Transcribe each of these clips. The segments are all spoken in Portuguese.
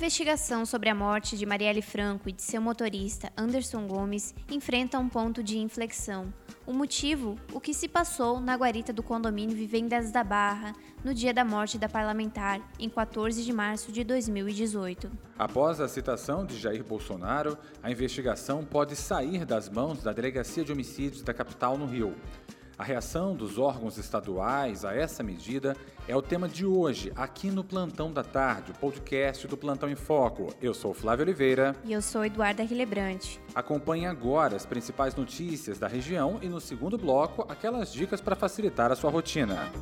investigação sobre a morte de Marielle Franco e de seu motorista Anderson Gomes enfrenta um ponto de inflexão. O motivo? O que se passou na guarita do condomínio Vivendas da Barra no dia da morte da parlamentar, em 14 de março de 2018. Após a citação de Jair Bolsonaro, a investigação pode sair das mãos da Delegacia de Homicídios da capital no Rio. A reação dos órgãos estaduais a essa medida é o tema de hoje, aqui no Plantão da Tarde, o podcast do Plantão em Foco. Eu sou Flávio Oliveira. E eu sou Eduarda Rilebrante. Acompanhe agora as principais notícias da região e, no segundo bloco, aquelas dicas para facilitar a sua rotina.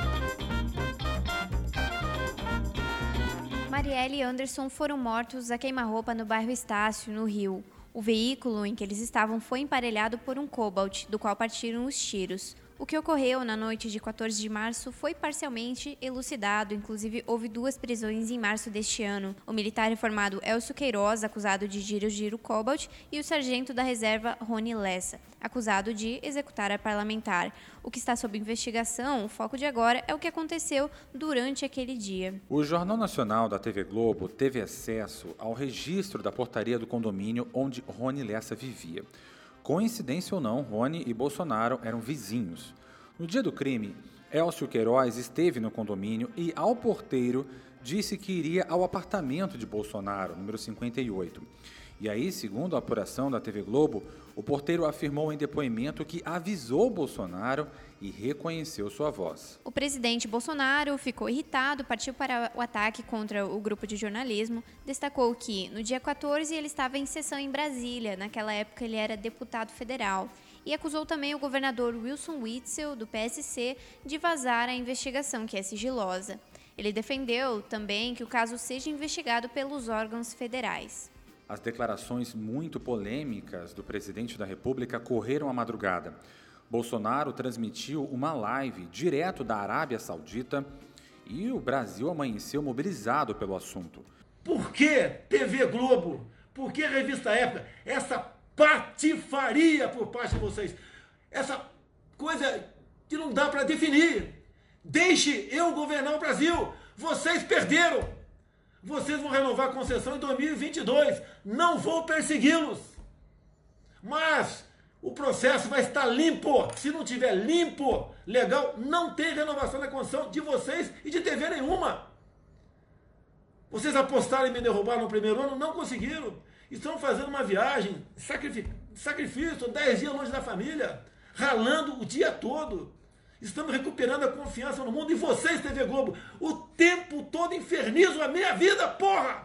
Marielle e Anderson foram mortos a queima-roupa no bairro Estácio, no Rio. O veículo em que eles estavam foi emparelhado por um Cobalt, do qual partiram os tiros. O que ocorreu na noite de 14 de março foi parcialmente elucidado, inclusive houve 2 prisões em março deste ano. O militar reformado Elcio Queiroz, acusado de dirigir o Cobalt, e o sargento da reserva Rony Lessa, acusado de executar a parlamentar. O que está sob investigação, o foco de agora, é o que aconteceu durante aquele dia. O Jornal Nacional da TV Globo teve acesso ao registro da portaria do condomínio onde Rony Lessa vivia. Coincidência ou não, Rony e Bolsonaro eram vizinhos. No dia do crime, Elcio Queiroz esteve no condomínio e, ao porteiro, disse que iria ao apartamento de Bolsonaro, número 58. E aí, segundo a apuração da TV Globo, o porteiro afirmou em depoimento que avisou Bolsonaro e reconheceu sua voz. O presidente Bolsonaro ficou irritado, partiu para o ataque contra o grupo de jornalismo, destacou que no dia 14 ele estava em sessão em Brasília, naquela época ele era deputado federal, e acusou também o governador Wilson Witzel, do PSC, de vazar a investigação, que é sigilosa. Ele defendeu também que o caso seja investigado pelos órgãos federais. As declarações muito polêmicas do presidente da República correram à madrugada. Bolsonaro transmitiu uma live direto da Arábia Saudita e o Brasil amanheceu mobilizado pelo assunto. Por que TV Globo? Por que Revista Época? Essa patifaria por parte de vocês. Essa coisa que não dá para definir. Deixe eu governar o Brasil. Vocês perderam. Vocês vão renovar a concessão em 2022. Não vou persegui-los. Mas o processo vai estar limpo. Se não tiver limpo, legal, não tem renovação da concessão de vocês e de TV nenhuma. Vocês apostaram em me derrubar no primeiro ano, não conseguiram. Estão fazendo uma viagem, sacrifício, 10 dias longe da família, ralando o dia todo. Estamos recuperando a confiança no mundo. E vocês, TV Globo, o tempo todo infernizam a minha vida, porra!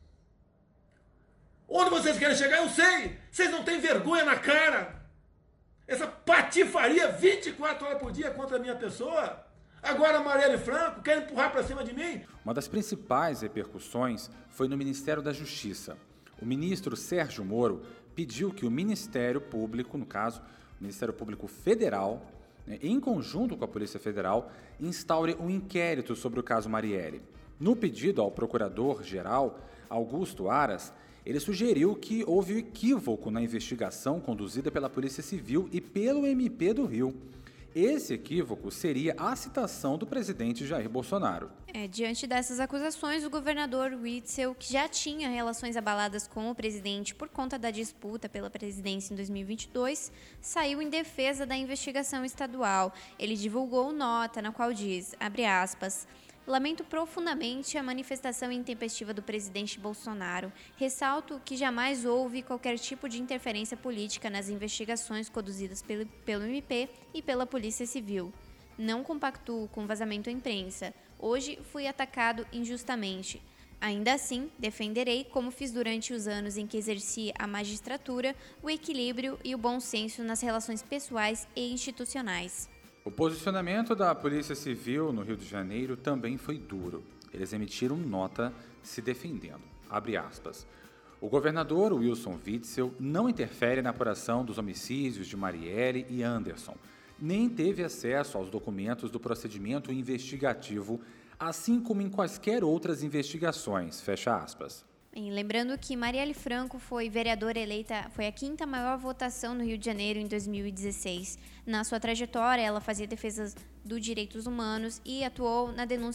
Onde vocês querem chegar, eu sei. Vocês não têm vergonha na cara. Essa patifaria 24 horas por dia contra a minha pessoa. Agora a Marielle Franco quer empurrar para cima de mim. Uma das principais repercussões foi no Ministério da Justiça. O ministro Sérgio Moro pediu que o Ministério Público, no caso, o Ministério Público Federal, em conjunto com a Polícia Federal, instaure um inquérito sobre o caso Marielle. No pedido ao procurador-geral, Augusto Aras, ele sugeriu que houve equívoco na investigação conduzida pela Polícia Civil e pelo MP do Rio. Esse equívoco seria a citação do presidente Jair Bolsonaro. Diante dessas acusações, o governador Witzel, que já tinha relações abaladas com o presidente por conta da disputa pela presidência em 2022, saiu em defesa da investigação estadual. Ele divulgou nota na qual diz, abre aspas, lamento profundamente a manifestação intempestiva do presidente Bolsonaro. Ressalto que jamais houve qualquer tipo de interferência política nas investigações conduzidas pelo MP e pela Polícia Civil. Não compactuo com vazamento à imprensa. Hoje fui atacado injustamente. Ainda assim, defenderei, como fiz durante os anos em que exerci a magistratura, o equilíbrio e o bom senso nas relações pessoais e institucionais. O posicionamento da Polícia Civil no Rio de Janeiro também foi duro. Eles emitiram nota se defendendo. Abre aspas. O governador Wilson Witzel não interfere na apuração dos homicídios de Marielle e Anderson, nem teve acesso aos documentos do procedimento investigativo, assim como em quaisquer outras investigações. Fecha aspas. Lembrando que Marielle Franco foi vereadora eleita, foi a 5ª maior votação no Rio de Janeiro em 2016. Na sua trajetória, ela fazia defesa dos direitos humanos e atuou na denúncia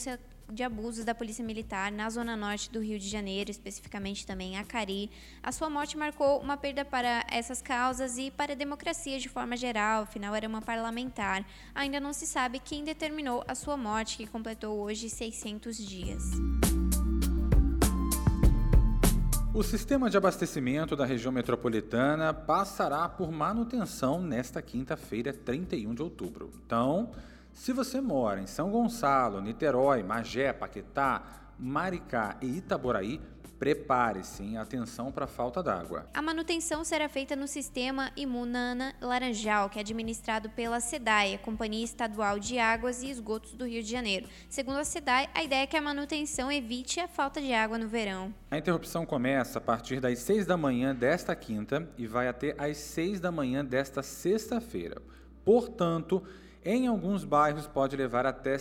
de abusos da Polícia Militar na zona norte do Rio de Janeiro, especificamente também Acari. A sua morte marcou uma perda para essas causas e para a democracia de forma geral, afinal era uma parlamentar. Ainda não se sabe quem determinou a sua morte, que completou hoje 600 dias. O sistema de abastecimento da região metropolitana passará por manutenção nesta quinta-feira, 31 de outubro. Então, se você mora em São Gonçalo, Niterói, Magé, Paquetá, Maricá e Itaboraí, prepare-se, hein? Atenção para a falta d'água. A manutenção será feita no sistema Imunana Laranjal, que é administrado pela SEDAI, a Companhia Estadual de Águas e Esgotos do Rio de Janeiro. Segundo a SEDAI, a ideia é que a manutenção evite a falta de água no verão. A interrupção começa a partir das 6 da manhã desta quinta e vai até às 6 da manhã desta sexta-feira. Portanto, em alguns bairros pode levar até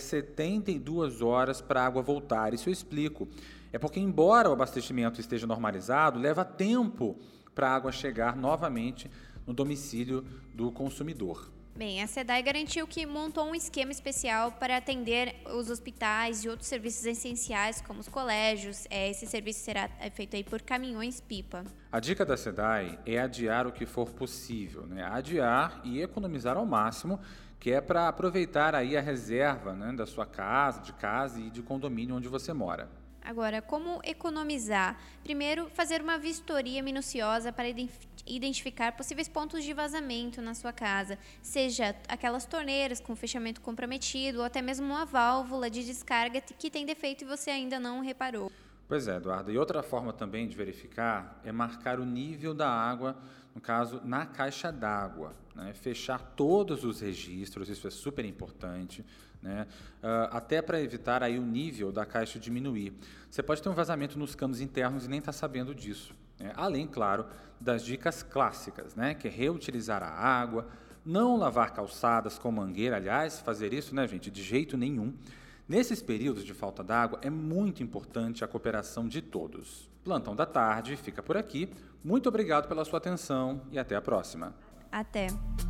72 horas para a água voltar. Isso eu explico. É porque, embora o abastecimento esteja normalizado, leva tempo para a água chegar novamente no domicílio do consumidor. Bem, a SEDAI garantiu que montou um esquema especial para atender os hospitais e outros serviços essenciais, como os colégios. Esse serviço será feito aí por caminhões-pipa. A dica da SEDAI é adiar o que for possível, né? Adiar e economizar ao máximo, que é para aproveitar aí a reserva, né, da sua casa, de casa e de condomínio onde você mora. Agora, como economizar? Primeiro, fazer uma vistoria minuciosa para identificar possíveis pontos de vazamento na sua casa, seja aquelas torneiras com fechamento comprometido ou até mesmo uma válvula de descarga que tem defeito e você ainda não reparou. Pois é, Eduardo. E outra forma também de verificar é marcar o nível da água, no caso, na caixa d'água, né? Fechar todos os registros, isso é super importante, né? Até para evitar aí o nível da caixa diminuir. Você pode ter um vazamento nos canos internos e nem está sabendo disso, né? Além, claro, das dicas clássicas, né? Que é reutilizar a água, não lavar calçadas com mangueira, aliás, fazer isso, né, gente, de jeito nenhum. Nesses períodos de falta d'água, é muito importante a cooperação de todos. Plantão da Tarde fica por aqui. Muito obrigado pela sua atenção e até a próxima. Até.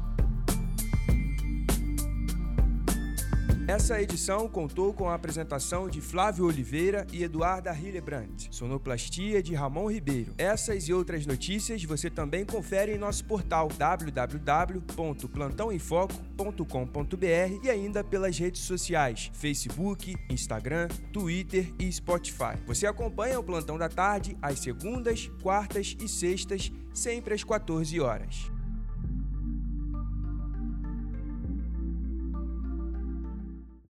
Essa edição contou com a apresentação de Flávio Oliveira e Eduarda Hillebrandt, sonoplastia de Ramon Ribeiro. Essas e outras notícias você também confere em nosso portal www.plantãoemfoco.com.br e ainda pelas redes sociais, Facebook, Instagram, Twitter e Spotify. Você acompanha o Plantão da Tarde às segundas, quartas e sextas, sempre às 14 horas.